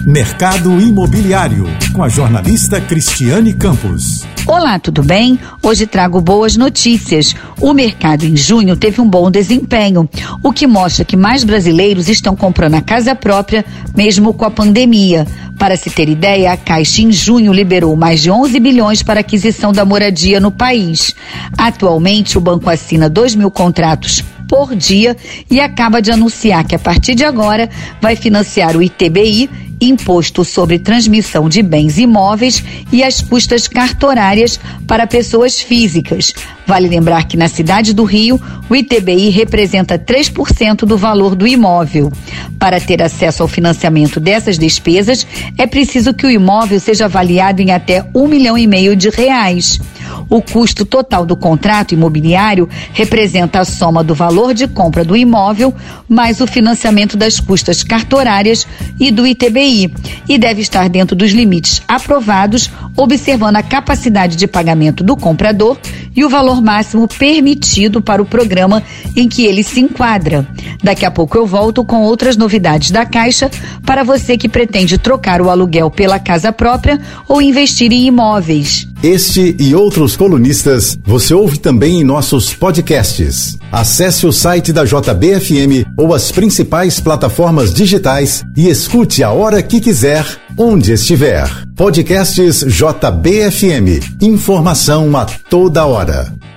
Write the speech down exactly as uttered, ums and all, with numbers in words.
Mercado Imobiliário, com a jornalista Cristiane Campos. Olá, tudo bem? Hoje trago boas notícias. O mercado em junho teve um bom desempenho, o que mostra que mais brasileiros estão comprando a casa própria, mesmo com a pandemia. Para se ter ideia, a Caixa em junho liberou mais de onze bilhões para aquisição da moradia no país. Atualmente, o banco assina dois mil contratos por dia e acaba de anunciar que a partir de agora vai financiar o I T B I, Imposto sobre Transmissão de Bens Imóveis, e as custas cartorárias para pessoas físicas. Vale lembrar que na cidade do Rio, o I T B I representa três por cento do valor do imóvel. Para ter acesso ao financiamento dessas despesas, é preciso que o imóvel seja avaliado em até um milhão e meio de reais. O custo total do contrato imobiliário representa a soma do valor de compra do imóvel mais o financiamento das custas cartorárias e do I T B I, e deve estar dentro dos limites aprovados, observando a capacidade de pagamento do comprador e o valor máximo permitido para o programa em que ele se enquadra. Daqui a pouco eu volto com outras novidades da Caixa para você que pretende trocar o aluguel pela casa própria ou investir em imóveis. Este e outros colunistas você ouve também em nossos podcasts. Acesse o site da J B F M ou as principais plataformas digitais e escute a hora que quiser, onde estiver. Podcasts J B F M. Informação a toda hora.